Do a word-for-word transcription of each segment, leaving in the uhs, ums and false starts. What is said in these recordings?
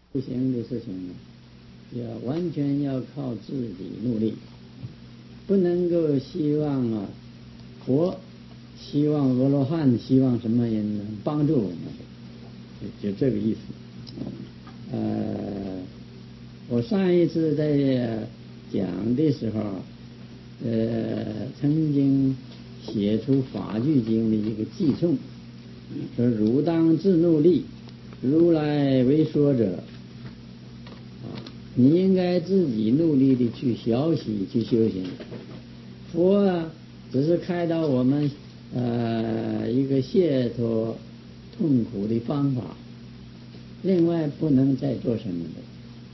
修行的事情呢，要完全要靠自己努力，不能够希望啊佛，希望阿罗汉，希望什么人能帮助我们，就就这个意思。呃，我上一次在讲的时候，呃，曾经写出法句经的一个偈颂，说汝当自努力，如来为说者。你应该自己努力的去学习去修行，佛啊只是开导我们呃一个解脱痛苦的方法，另外不能再做什么的。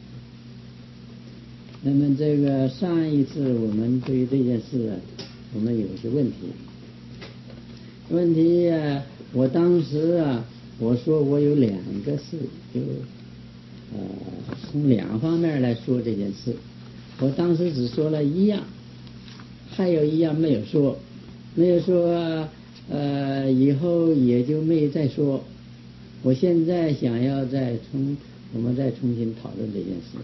那么这个上一次我们对于这件事啊，我们有些问题问题啊，我当时啊我说我有两个事，就呃，从两方面来说这件事，我当时只说了一样，还有一样没有说，没有说，呃，以后也就没再说。我现在想要再重，我们再重新讨论这件事。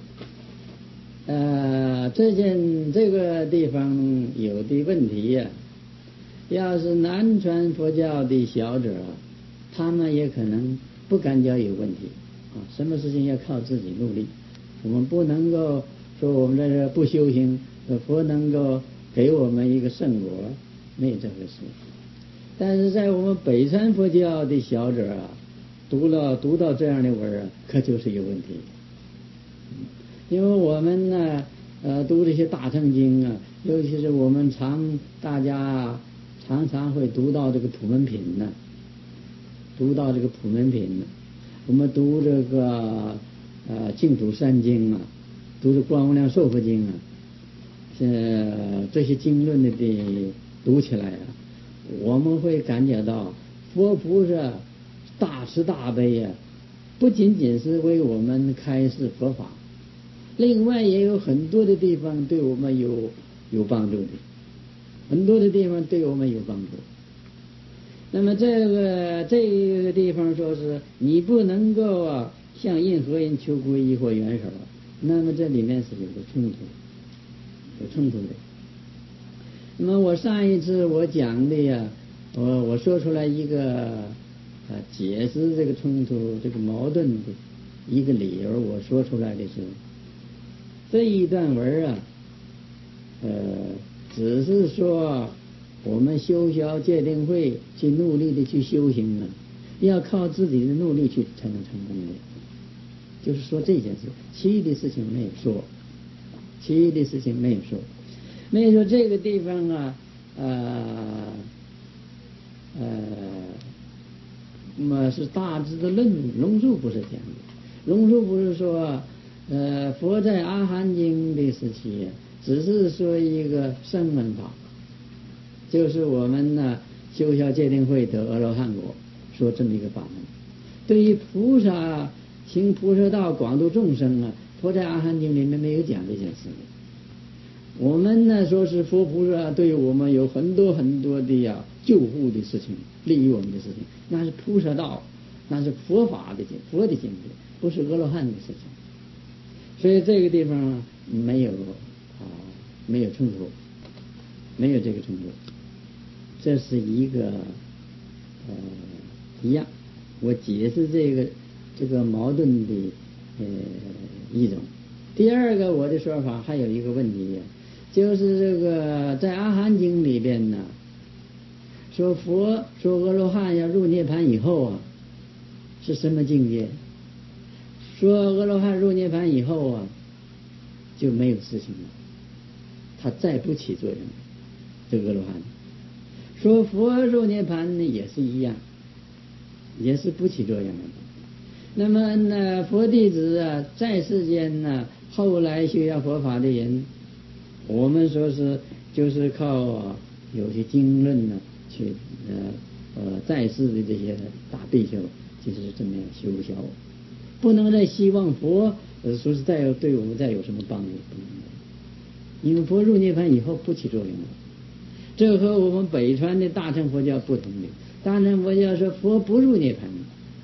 呃，这件这个地方有的问题呀、啊，要是南传佛教的小者，他们也可能不感觉有问题。啊，什么事情要靠自己努力，我们不能够说我们在这不修行，佛能够给我们一个圣果，没有这回事。但是在我们北传佛教的小者啊，读了读到这样的文啊，可就是有问题。因为我们呢，呃，读这些大乘经啊，尤其是我们常大家常常会读到这个普门品呢，读到这个普门品呢。我们读这个呃净土三经啊，读这观无量寿佛经啊，呃这些经论的的读起来啊，我们会感觉到佛菩萨大慈大悲啊，不仅仅是为我们开示佛法，另外也有很多的地方对我们有有帮助的，很多的地方对我们有帮助。那么这个这个地方说是你不能够啊向任何人求皈依或援手，那么这里面是有个冲突，有冲突的。那么我上一次我讲的呀，我我说出来一个啊解释这个冲突这个矛盾的一个理由，我说出来的是这一段文啊，呃，只是说。我们修学戒定慧去努力的去修行呢，要靠自己的努力去才能成功的。就是说这件事，其余的事情没有说，其余的事情没有说，没有说这个地方啊，呃呃，那么是大致的论龙树不是这样的，龙树不是说，呃，佛在阿含经的时期，只是说一个声闻法。就是我们呢修学戒定慧得阿罗汉果，说这么一个法门。对于菩萨行菩萨道广度众生啊，佛在阿含经里面没有讲这件事。我们呢说是佛菩萨对我们有很多很多的呀救护的事情，利于我们的事情，那是菩萨道，那是佛法的境，佛的境界，不是阿罗汉的事情。所以这个地方没有啊，没有冲突，没有这个冲突。这是一个呃一样，我解释这个这个矛盾的呃一种。第二个我的说法还有一个问题，就是这个在阿含经里边呢，说佛说阿罗汉要入涅盘以后啊，是什么境界？说阿罗汉入涅盘以后啊，就没有事情了，他再不起作用了，这个阿罗汉。说佛入涅盘呢也是一样，也是不起作用的。那么呢，佛弟子啊，在世间呢，后来修学佛法的人，我们说是就是靠、啊、有些经论呢，去呃呃在世的这些大比丘，就是这么样修学，不能再希望佛呃说是再有对我们再有什么帮助，不能的，因为佛入涅盘以后不起作用了。这和我们北传的大乘佛教不同的，大乘佛教说佛不入涅盘，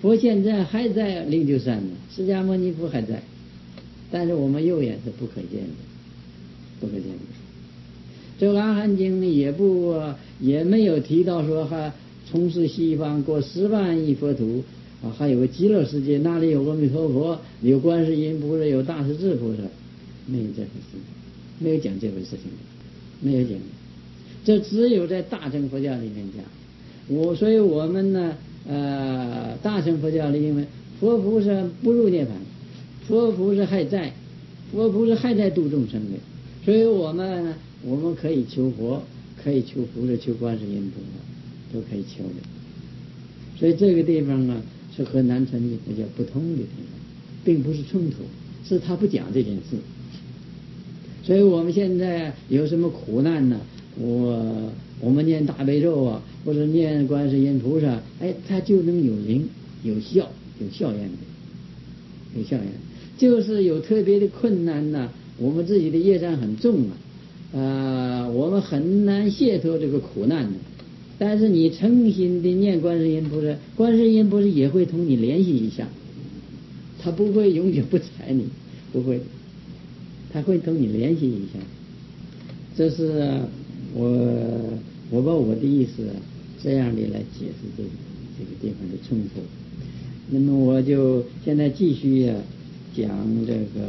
佛现在还在灵鹫山呢，释迦牟尼佛还在，但是我们肉眼是不可见的，不可见的。这个阿含经也不也没有提到说还从事西方过十万亿佛土啊，还有个极乐世界，那里有阿弥陀佛，有观世音菩萨，有大势至菩萨，没有这回事，没有讲这回事情，没有讲。这只有在大乘佛教里面讲。我所以我们呢，呃，大乘佛教里因为佛菩萨不入涅槃，佛菩萨还在，佛菩萨还在度众生的，所以我们呢，我们可以求佛，可以求菩萨，求观世音菩萨，都可以求的。所以这个地方啊，是和南传佛教不同的地方，并不是冲突，是他不讲这件事。所以我们现在有什么苦难呢？我我们念大悲咒啊，或者念观世音菩萨，哎，他就能有灵、有效、有效验的，有效验。就是有特别的困难呢，我们自己的业障很重啊，呃，我们很难解脱这个苦难的。但是你诚心的念观世音菩萨，观世音菩萨也会同你联系一下，他不会永远不睬你，不会，他会同你联系一下。这是我我把我的意思这样的来解释这个这个地方的冲突。那么我就现在继续啊讲这个，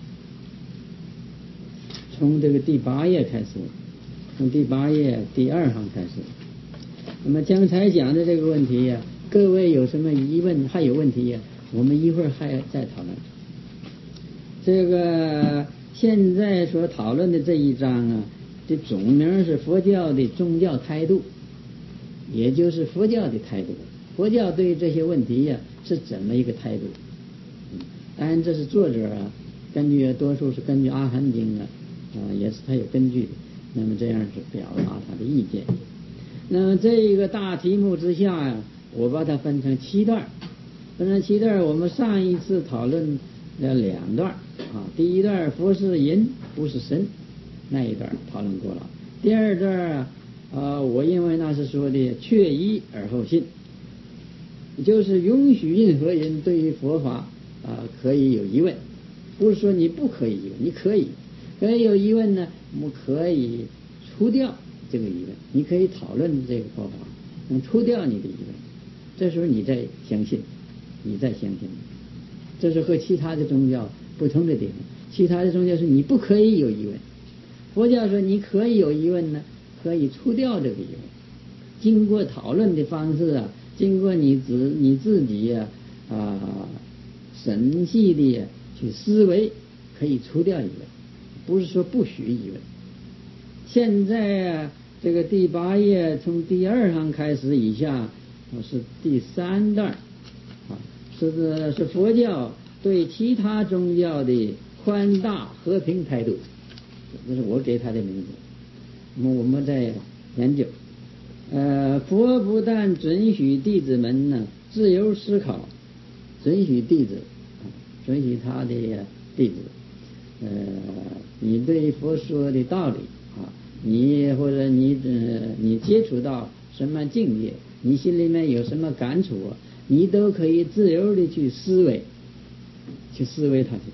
从这个第八页开始，从第八页第二行开始。那么刚才讲的这个问题呀、啊，各位有什么疑问还有问题呀、啊，我们一会儿还再讨论。这个现在所讨论的这一章啊，这总名是佛教的宗教态度，也就是佛教的态度。佛教对这些问题呀、啊、是怎么一个态度？嗯，当然这是作者啊，根据多数是根据阿含经啊，啊也是他有根据的。那么这样是表达他的意见。那么这一个大题目之下呀、啊，我把它分成七段，分成七段。我们上一次讨论了两段啊，第一段佛是人不是神，那一段讨论过了。第二段啊、呃，我认为那是说的确一而后信，就是允许任何人对于佛法啊、呃、可以有疑问，不是说你不可以疑问，你可以可以有疑问呢，我们可以除掉这个疑问，你可以讨论这个佛法，能除掉你的疑问，这时候你再相信，你再相信，这是和其他的宗教不同的地方。其他的宗教是你不可以有疑问，佛教说你可以有疑问呢，可以除掉这个疑问，经过讨论的方式啊，经过你自你自己呀 啊, 啊神细的去思维，可以除掉疑问，不是说不许疑问。现在啊，这个第八页从第二行开始以下是第三段啊，是是佛教对其他宗教的宽大和平态度，这是我给他的名字。那么我们在研究，呃，佛不但准许弟子们呢自由思考，准许弟子，准许他的弟子，呃，你对佛说的道理啊，你或者你呃你接触到什么境界，你心里面有什么感触啊，你都可以自由的去思维，去思维它去。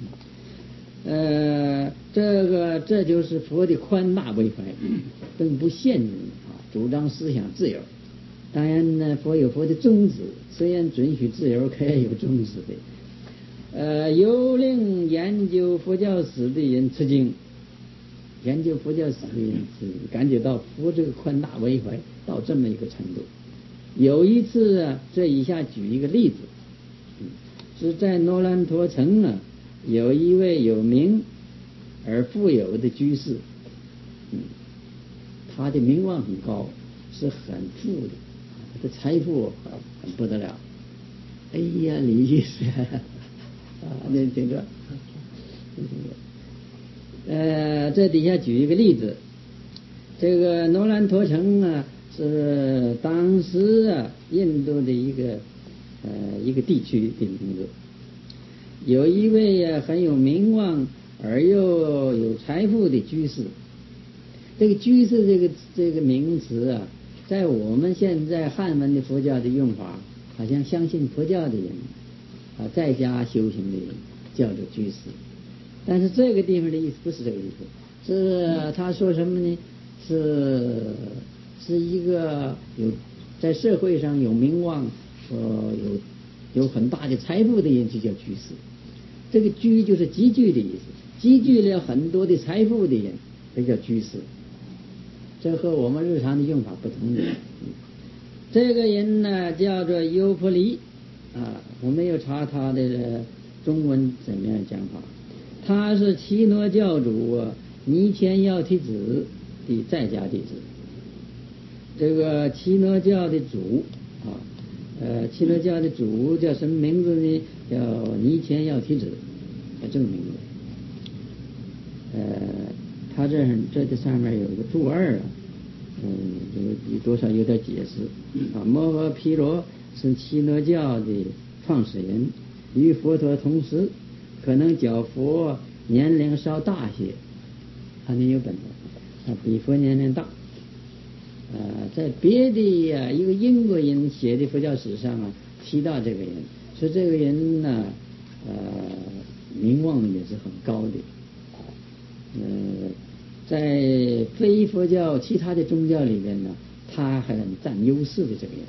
呃，这个这就是佛的宽大为怀，并不限制啊，主张思想自由。当然呢，佛有佛的宗旨，虽然准许自由，可以有宗旨的。呃，有令研究佛教史的人吃惊，研究佛教史的人是感觉到佛这个宽大为怀到这么一个程度。有一次啊，这以下举一个例子，嗯、是在罗兰陀城啊，有一位有名而富有的居士，嗯，他的名望很高，是很富的，他的财富很不得了。哎呀，李居士啊，您听着，呃，这底下举一个例子，这个罗兰陀城啊，是当时啊印度的一个呃一个地区的名字。有一位啊很有名望而又有财富的居士，这个居士这个这个名词啊，在我们现在汉文的佛教的用法好像相信佛教的人啊，在家修行的人叫做居士。但是这个地方的意思不是这个意思，是他说什么呢？是是一个有在社会上有名望，呃，有有很大的财富的人就叫居士。这个居就是积聚的意思，积聚了很多的财富的人，这叫居士。这和我们日常的用法不同的。这个人呢叫做优婆离啊，我没有查他的中文怎么样讲法。他是耆那教主尼谦要提子的在家弟子。这个耆那教的主啊，呃，耆那教的主叫什么名字呢？叫尼谦要提子，叫这个名字。呃，他这这这上面有一个注二啊，嗯，有多少有点解释啊。摩诃毗罗是耆那教的创始人，与佛陀同时。可能较佛年龄稍大些，他那有本事，他比佛年龄大。呃，在别的呀、啊、一个英国人写的佛教史上啊提到这个人，说这个人呢，呃，名望也是很高的。呃，在非佛教其他的宗教里面呢，他还很占优势的这个人。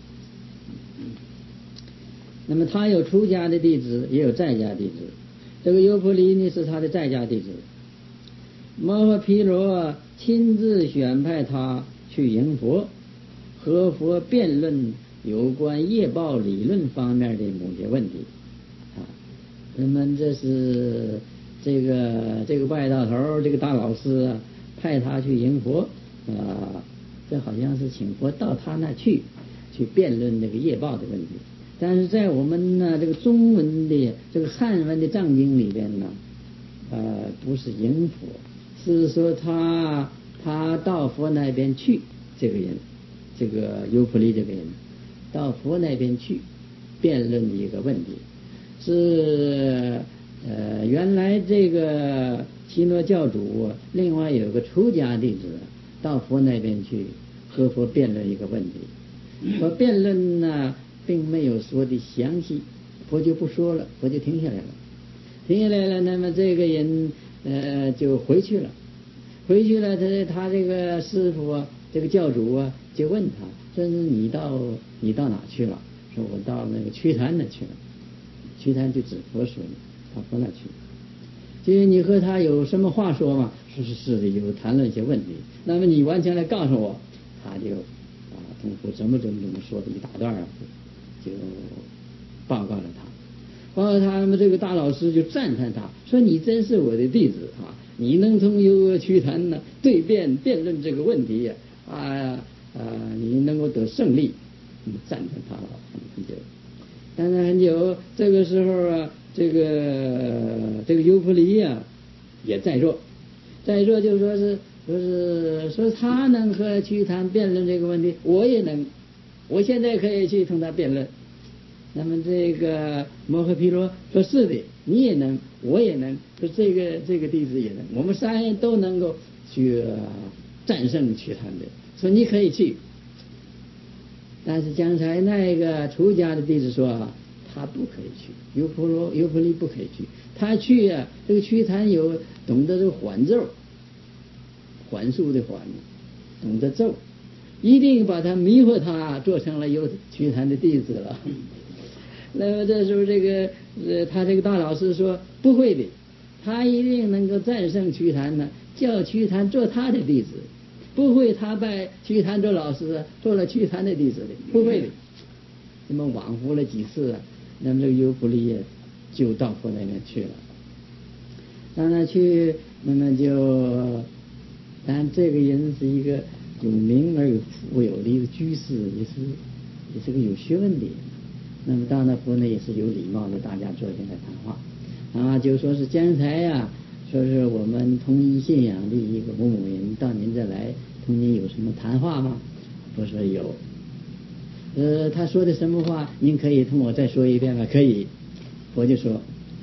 那么他有出家的弟子，也有在家弟子。这个优婆离呢是他的在家弟子。摩诃毗罗亲自选派他去迎佛，和佛辩论有关业报理论方面的某些问题啊。那么这是这个这个外道头，这个大老师啊，派他去迎佛啊，这好像是请佛到他那去去辩论这个业报的问题。但是在我们呢这个中文的这个汉文的藏经里边呢，呃，不是迎佛，是说他他到佛那边去，这个人，这个优婆离这个人，到佛那边去辩论的一个问题，是呃原来这个耆那教主另外有个出家弟子到佛那边去和佛辩论一个问题，和辩论呢。并没有说的详细，佛就不说了，佛就停下来了，停下来了。那么这个人呃就回去了，回去了。他他这个师傅啊，这个教主啊，就问他，说是你到你到哪去了？说我到那个瞿昙那去了。瞿昙就指佛说的，到佛那去。就是你和他有什么话说吗？说是是的，有谈论一些问题。那么你完全来告诉我，他就啊通过怎么怎么怎么说的一大段啊。就报告了他，报告他们这个大老师就赞叹他，说你真是我的弟子啊！你能从有瞿昙呢对辩辩论这个问题呀啊啊，你能够得胜利，赞叹他了很久。但是很久，这个时候啊，这个这个优婆离呀也在座，在座就说是说是说他能和瞿昙辩论这个问题，我也能。我现在可以去同他辩论。那么这个摩诃毗罗说是的，你也能，我也能，说这个这个弟子也能，我们三人都能够去战胜瞿昙的，说你可以去。但是刚才那个出家的弟子说啊，他不可以去，优婆罗优婆离不可以去，他去啊，这个瞿昙有懂得这个缓咒，缓速的缓，懂得咒。一定把他迷惑他，做成了有瞿昙的弟子了。那么这时候，这个呃，他这个大老师说不会的，他一定能够战胜瞿昙呢，叫瞿昙做他的弟子，不会他拜瞿昙做老师，做了瞿昙的弟子的，不会的。那么往复了几次啊，那么这个优婆离就到佛那边去了，到那去，那么就，但这个人是一个有名而有富有的一个居士，也是也是个有学问的人。那么到那佛呢也是有礼貌的，大家坐下来谈话啊，就说是刚才呀，说是我们同一信仰的一个某某人到您这来，同您有什么谈话吗？我说有。呃，他说的什么话？您可以同我再说一遍吗？可以。我就说，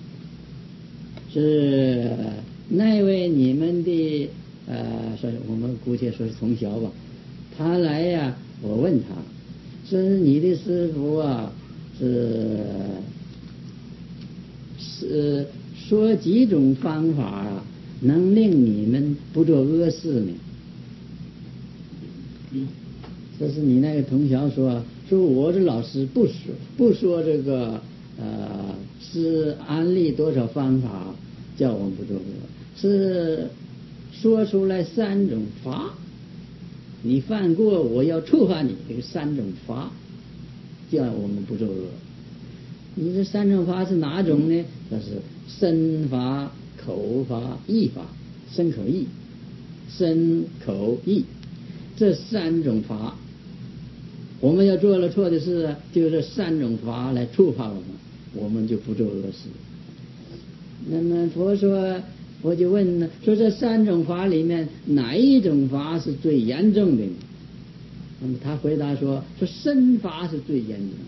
是那位你们的呃，说我们姑且说是从小吧，他来呀，我问他， 说你的师父啊是是说几种方法啊能令你们不做恶事呢？这是你那个同学说，说我的老师不说不说这个呃是安利多少方法叫我们不做恶，是说出来三种法，你犯过我要处罚你，这个三种法叫我们不做恶。你这三种法是哪种呢？这是身法、口法、意法，身口意，身口意这三种法，我们要做了错的事，就这三种法来处罚我们，我们就不做恶事。那么佛说，我就问呢，说这三种法里面哪一种法是最严重的呢？那么他回答说，说身法是最严重的。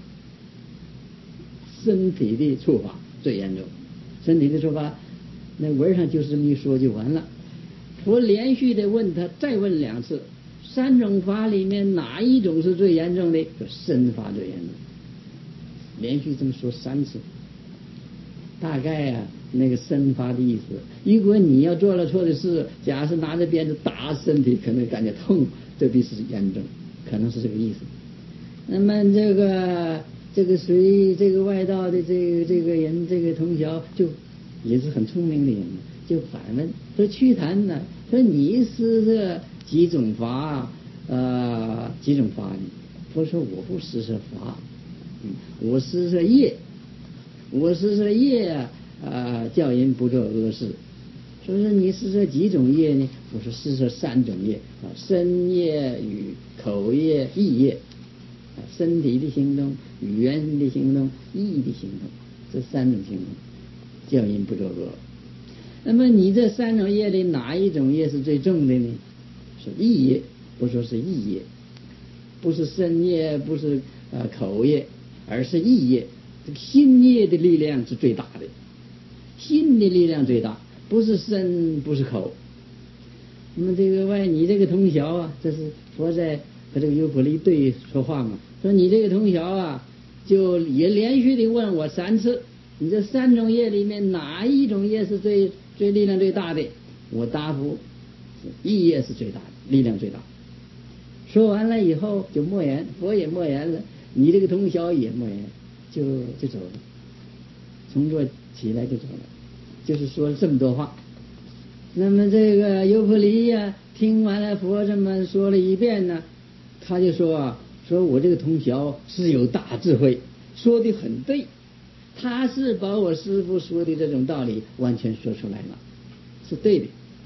身体的处罚最严重，身体的处罚，那文上就是这么一说就完了。我连续的问他，再问两次，三种法里面哪一种是最严重的？说身法最严重，连续这么说三次。大概啊，那个身法的意思，如果你要做了错的事，假设拿着鞭子打身体，可能感觉痛，这必是严重，可能是这个意思。那么这个。这个谁这个外道的这个这个人这个同学就也是很聪明的人，就反问说：“祛檀呢？说你施设几种法？呃，几种法呢？”佛说：“我不施设法，嗯，我施设业，我施设业啊，呃，叫人不做恶事。说是你施设几种业呢？我说施设三种业啊，身业与口业、意业。”身体的行动、语言的行动、意的行动，这三种行动叫人不做恶。那么你这三种业里哪一种业是最重的呢？是意业，不说是意业，不是身业，不是呃口业，而是意业。这个心业的力量是最大的，心的力量最大，不是身，不是口。那么这个外，你这个同学啊，这是佛在和这个优婆离对说话嘛，说你这个同学啊，就也连续的问我三次，你这三种业里面哪一种业是最最力量最大的？我答复，意业是最大的，力量最大。说完了以后就默言，佛也默言了，你这个同学也默言，就就走了，从这起来就走了，就是说了这么多话。那么这个优婆离呀，听完了佛这么说了一遍呢，他就说啊，说我这个同学是有大智慧，说的很对，他是把我师父说的这种道理完全说出来了，是对的。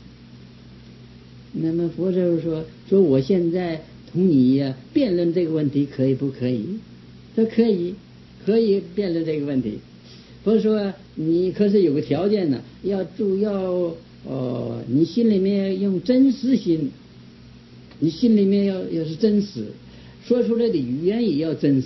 那么佛就说，说我现在同你呀辩论这个问题可以不可以？说可以，可以辩论这个问题。佛说你可是有个条件呢，要主要哦，你心里面用真实心，你心里面要要是真实，说出来的语言也要真实，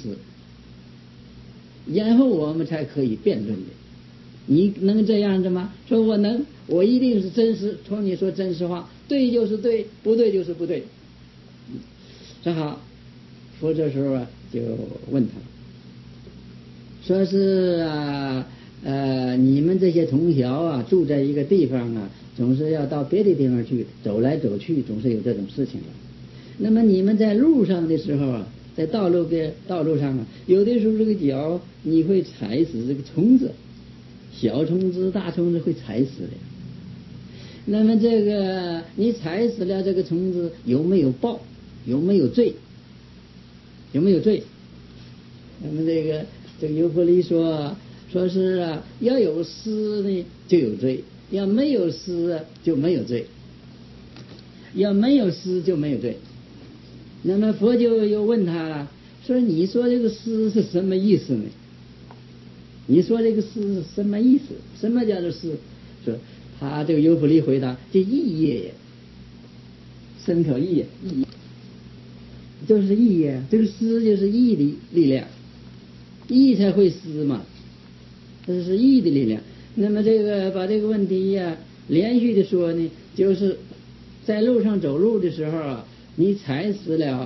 然后我们才可以辩论的。你能这样子吗？说我能，我一定是真实，从你说真实话，对就是对，不对就是不对。正好，佛这时候啊就问他，说是啊呃你们这些同学啊住在一个地方啊，总是要到别的地方去，走来走去，总是有这种事情的。那么你们在路上的时候啊，在道路边道路上啊，有的时候这个脚你会踩死这个虫子，小虫子、大虫子会踩死的。那么这个你踩死了这个虫子，有没有报？有没有罪？有没有罪？那么这个这个优婆离说，说是啊，要有施呢就有罪，要没有施啊就没有罪，要没有施就没有罪。那么佛就又问他了，说你说这个施是什么意思呢？你说这个施是什么意思？什么叫做施？说他这个优婆离回答，这意业，身口意业，意就是意业，这个施就是意的力量，意才会施嘛，这是意的力量。那么这个把这个问题呀、啊、连续的说呢，就是在路上走路的时候啊，你踩死了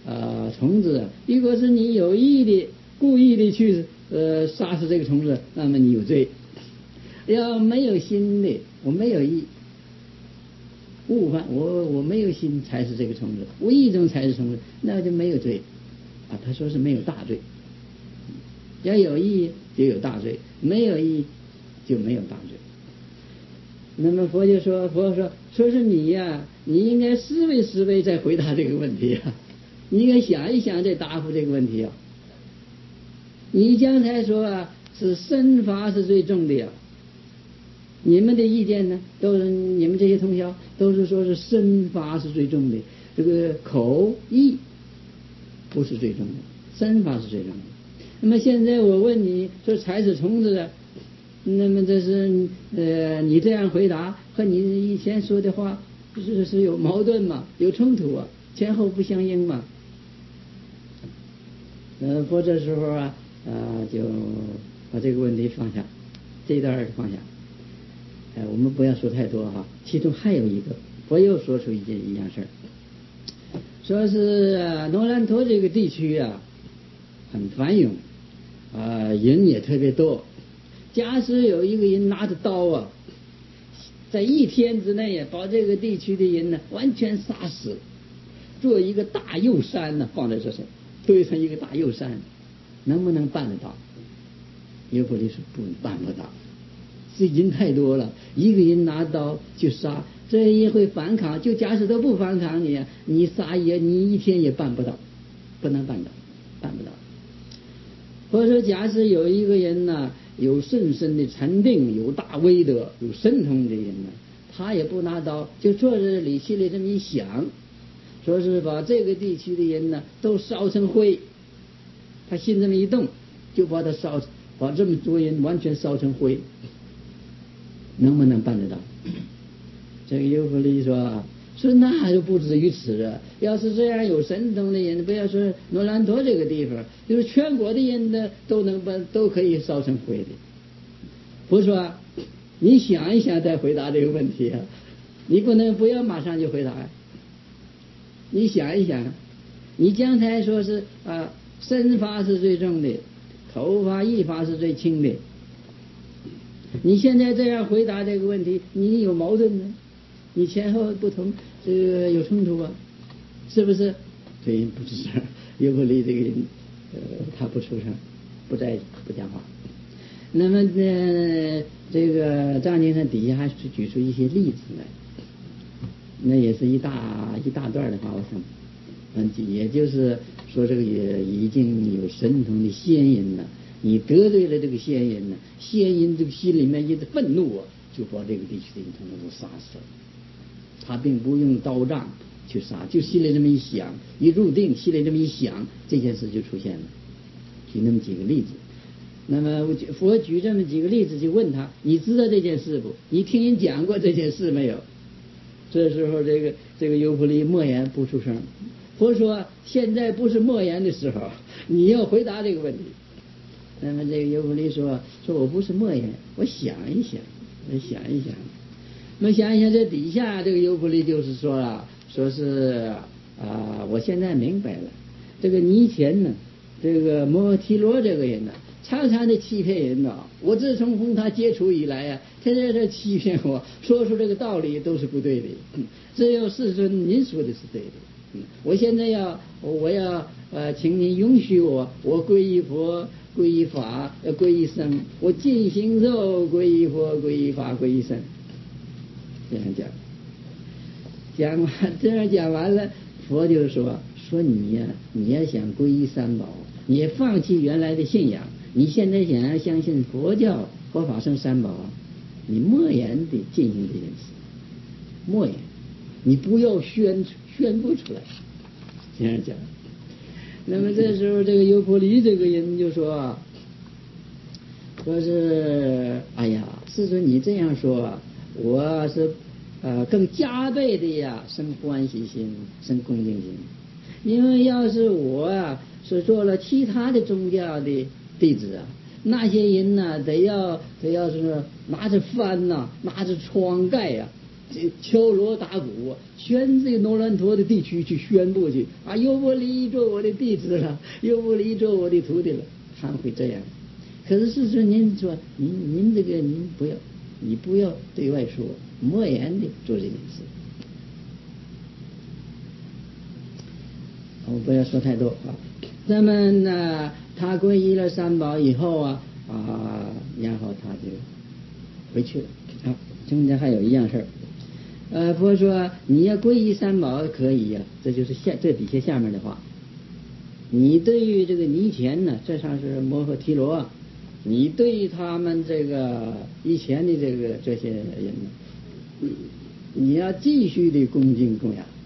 呃虫子，如果是你有意的、故意的去呃杀死这个虫子，那么你有罪。要没有心的，我没有意，误犯我我没有心才是这个虫子，无意中才是虫子，那就没有罪啊。他说是没有大罪，要有意就有大罪，没有意就没有大罪。那么佛就说，佛说说是你呀、啊，你应该思维思维再回答这个问题啊，你应该想一想再答复这个问题啊。你刚才说啊，是身法是最重的呀、啊。你们的意见呢？都是你们这些同学都是说是身法是最重的，这个口意不是最重的，身法是最重的。那么现在我问你说踩死虫子的，那么这是呃你这样回答和你以前说的话是是有矛盾吗？有冲突啊？前后不相应吗？呃，佛这时候啊啊就把这个问题放下，这一段放下。哎，我们不要说太多哈。其中还有一个，佛又说出一件一样事儿，说是啊，罗兰托这个地区啊，很繁荣，啊，人也特别多。假使有一个人拿着刀啊，在一天之内啊，把这个地区的人呢完全杀死，做一个大幼山呢放在这上，堆成一个大幼山，能不能办得到？有佛理说不办不到。这人太多了，一个人拿刀就杀，这也会反抗。就假使都不反抗你，你杀也你一天也办不到，不能办到，办不到。或者说，假使有一个人呢，有深深的禅定，有大威德，有神通的人呢，他也不拿刀，就坐在这里心里这么一想，说是把这个地区的人呢都烧成灰，他心这么一动，就把他烧，把这么多人完全烧成灰。能不能办得到？这个优弗利说说那就不止于此了。要是这样有神通的人，不要说罗兰托这个地方，就是全国的人呢都能把都可以烧成灰的。不是说你想一想再回答这个问题啊，你不能不要马上就回答。你想一想，你刚才说是啊，身法是最重的，口法意法是最轻的。你现在这样回答这个问题，你有矛盾呢？你前后不同，这个有冲突啊？是不是？所以不吱声。尤弗利这个人，呃，他不出声，不再不讲话。那么呢，这个藏经上底下还是举出一些例子来，那也是一大一大段的话，我想，嗯，也就是说这个也已经有神通的仙人了。你得罪了这个仙人呢，仙人这个心里面一直愤怒啊，就把这个地区的人统统都杀死了。他并不用刀杖去杀，就心里这么一想，一入定，心里这么一想，这件事就出现了。举那么几个例子，那么佛举这么几个例子，就问他：你知道这件事不？你听人讲过这件事没有？这时候，这个这个优弗利默言不出声。佛说：现在不是默言的时候，你要回答这个问题。那么这个优弗利说：说我不是默言，我想一想，我想一想。那么想一想，这底下这个优弗利就是说啊，说是啊，我现在明白了，这个尼前呢，这个摩提罗这个人呢，常常的欺骗人呐。我自从同他接触以来呀、啊，天天在欺骗我，说出这个道理都是不对的。嗯、只有世尊您说的是对的。嗯、我现在要我要呃，请您允许我，我皈依佛。皈依法，呃，皈依僧，我尽行咒，皈依佛，皈依法，皈依僧。这样讲，讲完这样讲完了，佛就说：说你呀、啊，你要想皈依三宝，你也放弃原来的信仰，你现在想要相信佛教、佛法僧三宝，你默言地进行这件事，默言，你不要宣宣布出来。这样讲。那么这时候，这个优婆离这个人就说：“说是，哎呀，世尊你这样说，我是呃更加倍的呀生欢喜心，生恭敬心。因为要是我啊是做了其他的宗教的弟子啊，那些人呢、啊、得要得要是拿着幡呐、啊，拿着窗盖呀、 这敲锣打鼓，全这个罗兰陀的地区去宣布去啊，优婆离做我的弟子了，优婆离做我的徒弟了，他们会这样。可是事实您说，您您这个您不要，你不要对外说，默言的做这件事。我不要说太多啊。那么呢，他皈依了三宝以后啊啊，然后他就回去了。好，中间还有一样事儿。呃，佛说你要皈依三宝可以呀、啊，这就是下这底下下面的话。你对于这个尼前呢，这上是摩诃提罗，你对于他们这个以前的这个这些人呢，你要继续的恭敬供养。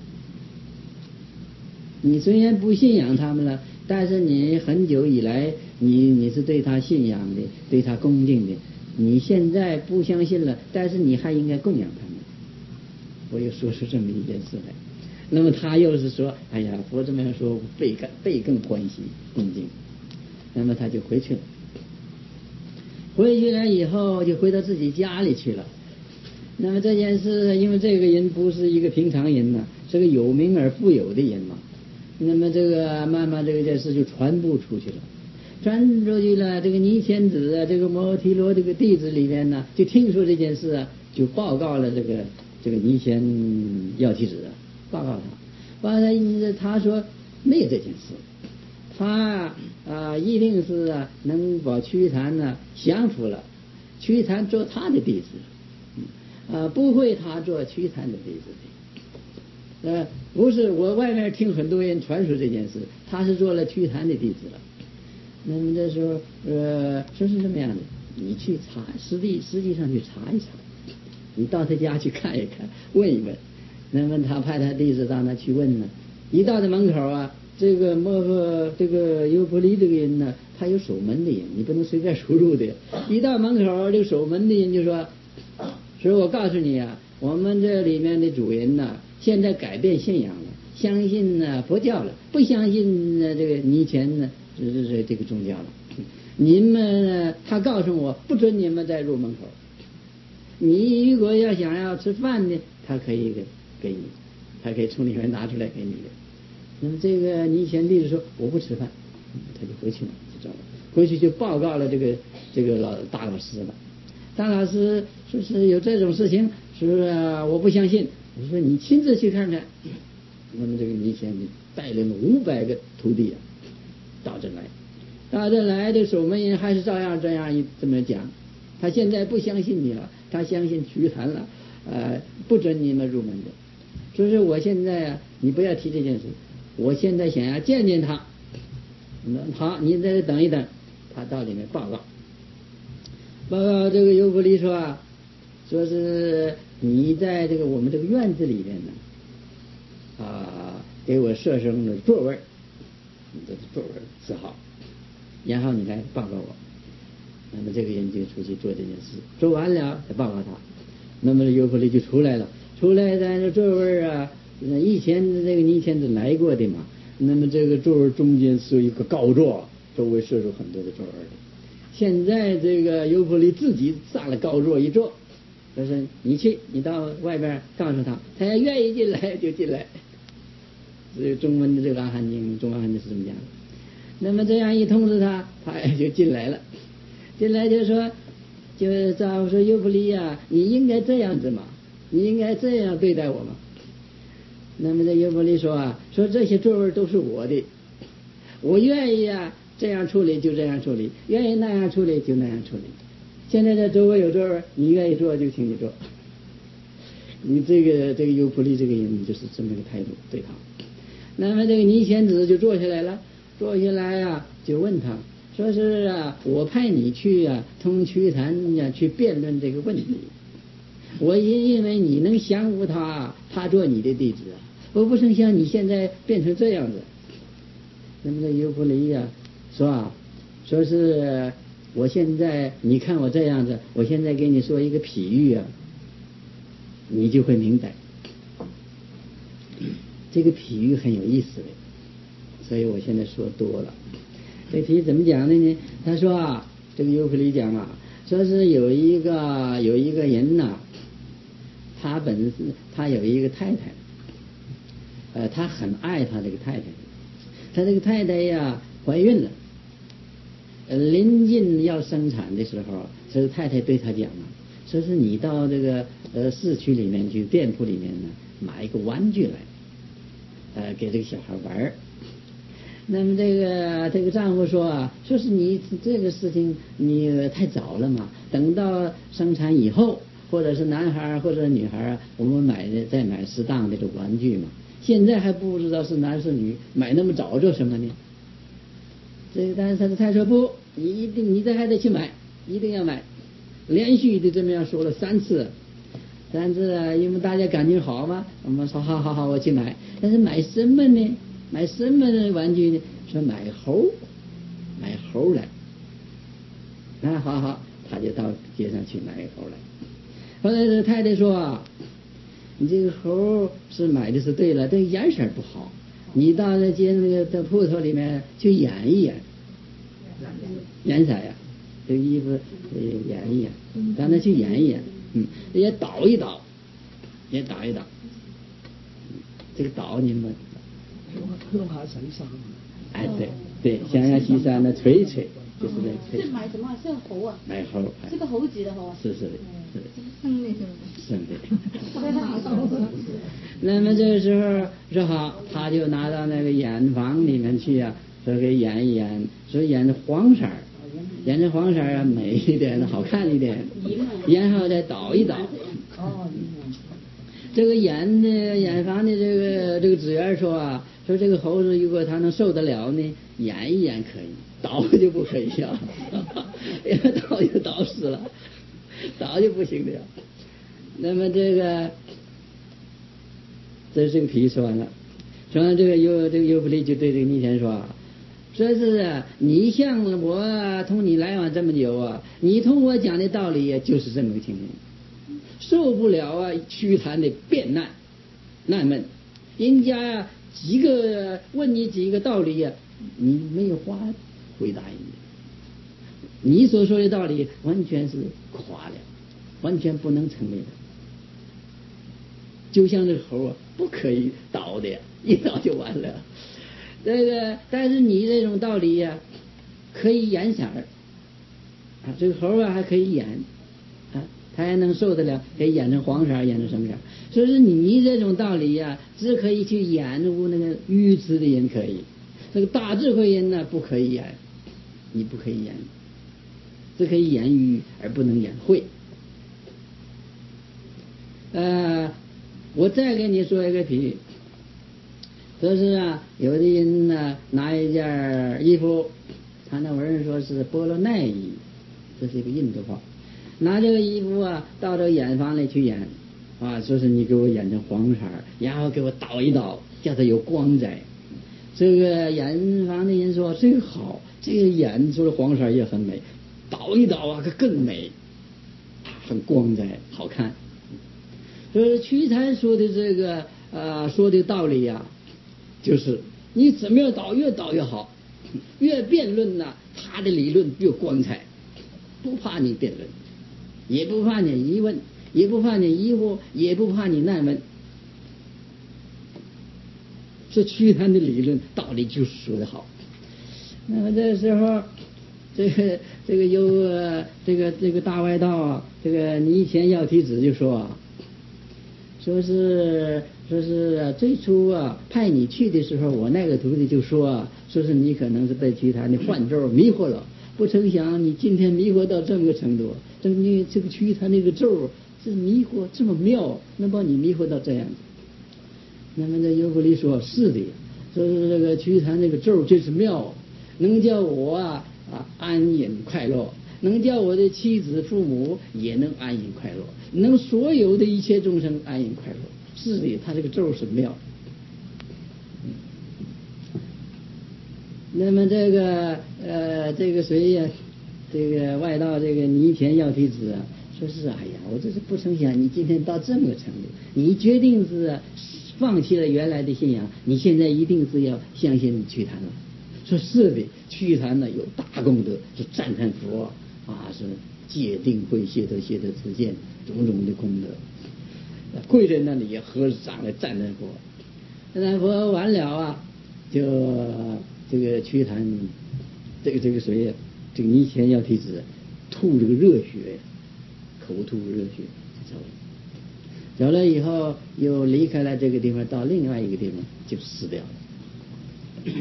你虽然不信仰他们了，但是你很久以来，你你是对他信仰的，对他恭敬的。你现在不相信了，但是你还应该供养他们。我又说出这么一件事来，那么他又是说，哎呀，佛这么样说，倍更倍更欢喜恭敬，那么他就回去了。回去了以后，就回到自己家里去了。那么这件事，因为这个人不是一个平常人呐、啊，是个有名而富有的人嘛。那么这个慢慢这个件事就传播出去了，传出去了。这个尼乾子啊，这个摩诃提罗这个弟子里面呢，就听说这件事啊，就报告了这个这个尼乾药提子啊，报告他，报告他，他说没有这件事，他啊、呃、一定是啊能把瞿昙呢降服了，瞿昙做他的弟子，啊、呃、不会他做瞿昙的弟子的。呃，不是，我外面听很多人传说这件事，他是做了瞿昙的弟子了。那么这时候，呃，说是这么样的，你去查，实际实际上去查一查，你到他家去看一看，问一问。那么他派他弟子到那去问呢，一到这门口啊，这个摩诃这个优婆离这个人呢，他有守门的人，你不能随便出入的。一到门口，这个守门的人就说：“说我告诉你啊，我们这里面的主人呢。”现在改变信仰了，相信呢佛教了，不相信呢这个尼乾呢这这这个宗教了。你们呢，他告诉我不准你们再入门口。你如果要想要吃饭呢，他可以给给你，他可以从里面拿出来给你的。那么这个尼乾弟子说我不吃饭，他就回去了，就走了。回去就报告了这个这个老大老师了。大老师说是有这种事情，说、啊、我不相信。我说你亲自去看看。那么这个尼乾带领了五百个徒弟啊，到这来，到这来的守门人还是照样这样一这么讲。他现在不相信你了，他相信瞿昙了，呃，不准你们入门的。所以说我现在啊，你不要提这件事。我现在想要见见他，好，你在这等一等。他到里面报告，报告这个优婆离说啊，说是。你在这个我们这个院子里面呢，啊，给我设成了座位，你这座位是好，然后你来报告我。那么这个人就出去做这件事，做完了再报告他。那么优婆离就出来了，出来在这座位啊，以前这个尼乾子来过的嘛。那么这个座位中间是一个高座，周围设有很多的座位的。现在这个优婆离自己上了高座一坐。就是你去，你到外边告诉他，他要愿意进来就进来。这个中文的这个阿含经，中阿含经是这么讲的。那么这样一通知他，他也就进来了。进来就说，就照说优婆离呀，你应该这样子嘛，你应该这样对待我嘛。那么这优婆离说啊，说这些座位都是我的，我愿意啊这样处理就这样处理，愿意那样处理就那样处理。现在这周围有座位，你愿意坐就请你坐。你这个这个优婆离这个人就是这么个态度对他。那么这个尼乾子就坐下来了，坐下来啊，就问他说是啊，我派你去啊，同瞿昙呀去辩论这个问题。我因因为你能降服他，他做你的弟子啊，我不成想你现在变成这样子。那么这优婆离呀说啊，说是。我现在你看我这样子，我现在给你说一个譬喻啊，你就会明白。这个譬喻很有意思的，所以我现在说多了。这譬喻怎么讲的呢？他说啊，这个优婆离讲啊，说是有一个有一个人呐、啊， 他本是他有一个太太，呃，他很爱他这个太太，他这个太太呀怀孕了，呃，临近要生产的时候，这个太太对他讲啊，说是你到这个呃市区里面去，店铺里面呢买一个玩具来，呃，给这个小孩玩儿。那么这个这个丈夫说啊，说是你这个事情你太早了嘛，等到生产以后，或者是男孩或者是女孩啊，我们买的再买适当的这个玩具嘛。现在还不知道是男是女，买那么早做什么呢？这个但是他的太太说不，你一定你这还得去买，一定要买，连续的这么样说了三次。但是啊，因为大家感情好嘛，我们说好好好，我去买。但是买什么呢？买什么的玩具呢？说买猴，买猴来。那好好，他就到街上去买猴来。后来这太太说啊，你这个猴是买的是对了，但颜色不好，你到那街那个的铺头里面去演一演，颜色呀，这个衣服演一演，让他去演一演，嗯，也倒一倒，也倒一倒，这个倒你们。 弄下洗衫。 哎，对对，想要洗衫的捶一捶，就是这捶。 是买什么？是猴啊？ 买猴， 是个猴子的猴。 是是的，是生的是吗？ 生的。那么这个时候说好，他就拿到那个眼房里面去啊，说给演一演，说演的黄色儿，演的黄色儿啊，美一点，好看一点，然后再倒一倒。 哦。 这个演的演房的这个这个职员说啊，说这个猴子如果他能受得了呢，演一演可以，倒就不可以了，因为倒就倒死了，倒就不行了。那么这个这这个题说完了，说完这个尤这个尤布利就对这个逆天说啊，说是啊，你像我同你来往这么久啊，你同我讲的道理就是这么个情形。受不了啊！屈谈的辩难难闷，人家呀、啊、几个问你几个道理呀、啊，你没有话回答人家，你所说的道理完全是夸了，完全不能成立的。就像这个猴啊，不可以倒的呀，一倒就完了。这个，但是你这种道理呀、啊，可以演色儿啊，这个猴啊还可以演啊。他还能受得了，可以演成黄色，演成什么色？所以说你这种道理呀、啊，只可以去演那个愚痴的人可以，这个大智慧人呢不可以演，你不可以演，只可以演愚而不能演慧。呃，我再给你说一个比喻，说是啊，有的人呢拿一件衣服，他那文人说是波罗奈衣，这是一个印度话。拿这个衣服啊，到这个演房里去演，啊，说是你给我演成黄色，然后给我倒一倒，叫它有光彩。这个演房的人说这个好，这个演出的黄色也很美，倒一倒啊，可更美，很光彩，好看。就是屈才说的这个呃说的道理呀、啊，就是你怎么样倒越倒越好，越辩论呢、啊，他的理论越光彩，不怕你辩论。也不怕你疑问，也不怕你疑惑，也不怕你难问。这屈贪的理论道理就是说的好。那么这时候，这个这个有呃这个这个大外道啊，这个尼前要提子就说啊，说是说是最初啊派你去的时候，我那个徒弟就说啊，说是你可能是被屈贪的幻咒迷惑了。不成想你今天迷惑到这么个程度，这你这个区他那个咒这迷惑这么妙，能把你迷惑到这样子。那么这尤弗里说是的，说是这个区他那个咒真是妙，能叫我啊啊安隐快乐，能叫我的妻子父母也能安隐快乐，能所有的一切众生安隐快乐。是的，他这个咒是妙。那么这个呃，这个谁呀？这个外道这个尼田要提子啊，说是哎呀，我这是不成想你今天到这么个程度，你决定是放弃了原来的信仰，你现在一定是要相信屈檀了。说是的，屈檀呢有大功德，是赞叹佛啊，是戒定慧、谢德谢德持见种种的功德。 跪在那里合掌来赞叹佛，赞叹佛完了啊，就这个瞿昙，这个这个谁呀？这个尼乾要提子吐这个热血，口吐热血走了。走了以后又离开了这个地方，到另外一个地方就死掉了。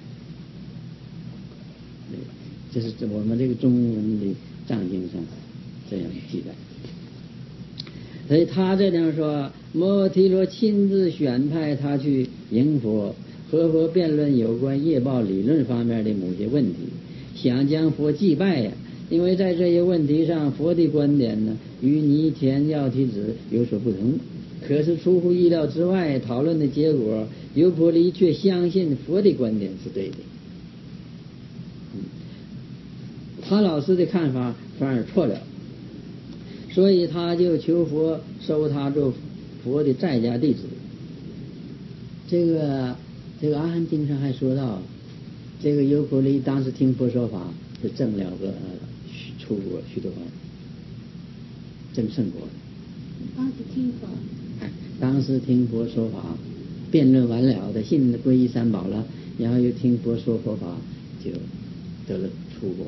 这是我们这个中文的藏经上这样记载。所以他这样说，摩提罗亲自选派他去迎佛，和佛辩论有关业报理论方面的某些问题，想将佛祭拜呀、啊。因为在这些问题上，佛的观点呢与尼乾要提子有所不同。可是出乎意料之外，讨论的结果，优婆离却相信佛的观点是对的。嗯，他老师的看法反而错了，所以他就求佛收他做佛的在家弟子。这个这个阿含经上还说到，这个优婆离当时听佛说法，就证了个出国须多洹，证圣果。 当时听佛， 哎，当时听佛说法，辩论完了的，信皈依三宝了，然后又听佛说佛法，就得了出国。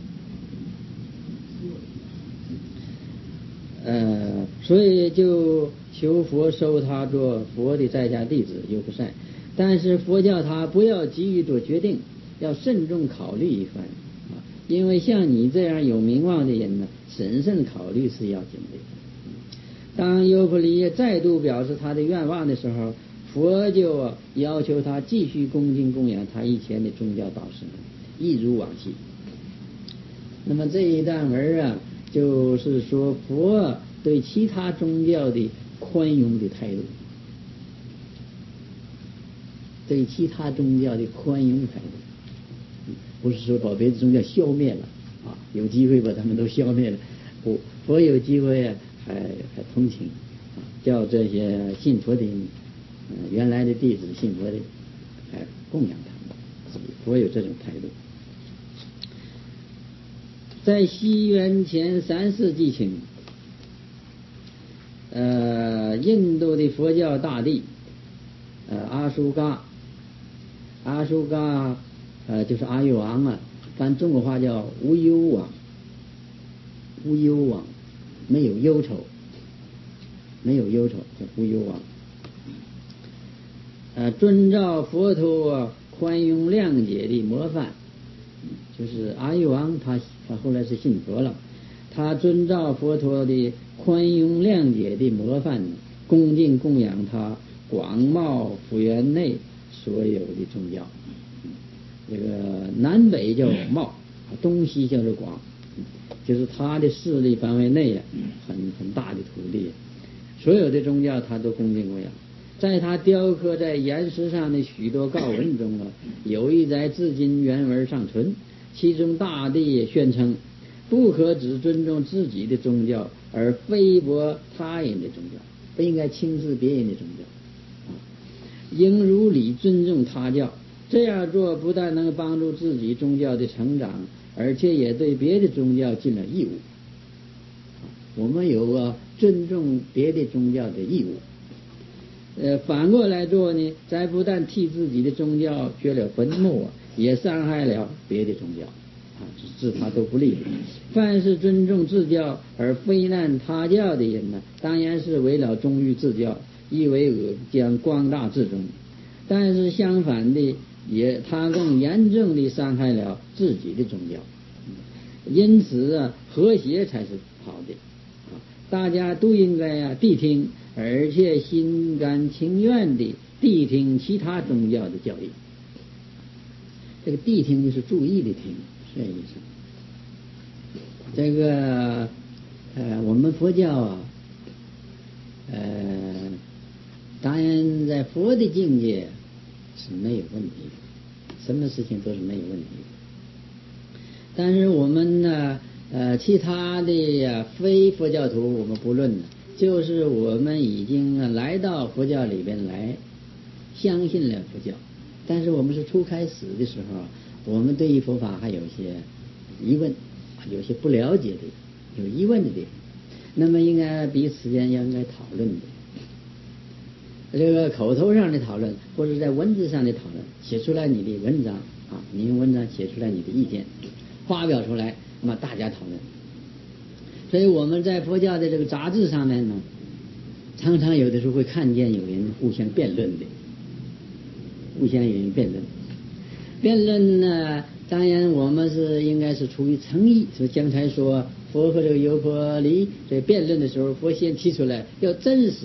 呃，所以就求佛收他做佛的在家弟子优婆塞，但是佛教他不要急于做决定，要慎重考虑一番啊，因为像你这样有名望的人呢，审慎考虑是要紧的。当优婆离再度表示他的愿望的时候，佛就要求他继续恭敬供养他以前的宗教导师们，一如往昔。那么这一段文啊，就是说佛对其他宗教的宽容的态度，对其他宗教的宽容态度，不是说把别的宗教消灭了啊，有机会把他们都消灭了，不，佛有机会啊，还还同情啊，叫这些信佛的、呃、原来的弟子信佛的，还供养他们，佛有这种态度。在西元前三世纪前，呃，印度的佛教大帝，呃，阿输嘎，阿输嘎，呃，就是阿育王啊，翻中国话叫无忧王，无忧王，没有忧愁，没有忧愁，叫无忧王。呃，遵照佛陀宽容谅解的模范。就是阿育王他他后来是信佛了，他遵照佛陀的宽容谅解的模范，恭敬供养他广袤福缘内所有的宗教。这个南北叫袤，东西叫做广，就是他的势力范围内啊，很很大的土地，所有的宗教他都恭敬供养。在他雕刻在岩石上的许多告文中啊，有一在至今原文尚存。其中大帝宣称，不可只尊重自己的宗教，而非驳他人的宗教，不应该轻视别人的宗教，啊，应如理尊重他教。这样做不但能帮助自己宗教的成长，而且也对别的宗教尽了义务。我们有个尊重别的宗教的义务。呃，反过来做呢，咱不但替自己的宗教掘了坟墓啊，也伤害了别的宗教啊，治他都不利。凡是尊重自教而非难他教的人呢，当然是为了忠于自教，以为恶将光大自宗。但是相反的，也他更严重地伤害了自己的宗教。因此啊，和谐才是好的啊，大家都应该啊谛听，而且心甘情愿地谛听其他宗教的教义。这个谛听就是注意的听，是这意思。这个呃，我们佛教啊，呃，当然在佛的境界是没有问题的，什么事情都是没有问题的。但是我们呢，呃，其他的呀非佛教徒我们不论了，就是我们已经来到佛教里边来，相信了佛教，但是我们是初开始的时候，我们对于佛法还有些疑问，有些不了解的，有疑问的地方，那么应该彼此间要应该讨论的， 这个口头上的讨论，或者在文字上的讨论，写出来你的文章啊，你用文章写出来你的意见，发表出来，那么大家讨论。所以我们在佛教的这个杂志上面呢，常常有的时候会看见有人互相辩论的，互相有人辩论。辩论呢，当然我们是应该是出于诚意。所以刚才说佛和这个优婆离在辩论的时候，佛先提出来要真实，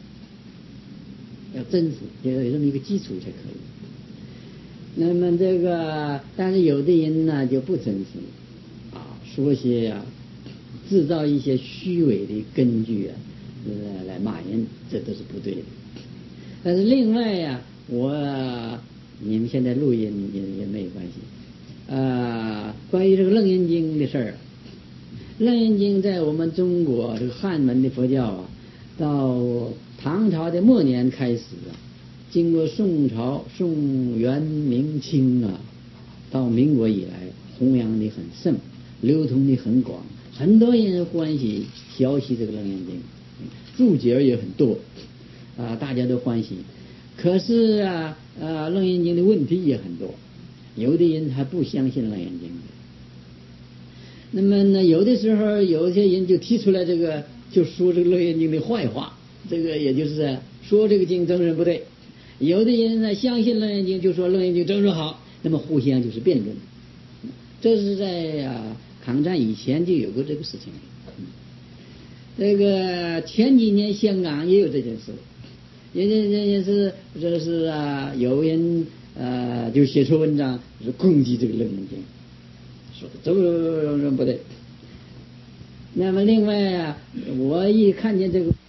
要真实，要有这么一个基础才可以。那么这个，但是有的人呢就不真实啊，说些啊，制造一些虚伪的根据啊，呃，来骂人，这都是不对的。但是另外呀、啊，我你们现在录音也也没有关系。啊，关于这个《楞严经》的事儿，《楞严经》在我们中国这个汉文的佛教啊，到唐朝的末年开始啊，经过宋朝、宋元明清啊，到民国以来弘扬的很盛，流通的很广，很多人欢喜学习这个《楞严经》，注解也很多啊，大家都欢喜。可是啊，啊，《楞严经》的问题也很多，有的人还不相信《楞严经》。那么呢，有的时候有些人就提出来这个，就说这个《楞严经》的坏话，这个也就是说这个经真是不对。有的人呢相信《楞严经》，就说《楞严经》真是好，那么互相就是辩论。这是在啊抗战以前就有过这个事情。这个前几年香港也有这件事，也也也是这是啊有人呃就写出文章是攻击这个《楞严经》，说的这个不对。那么另外啊，我一看见这个。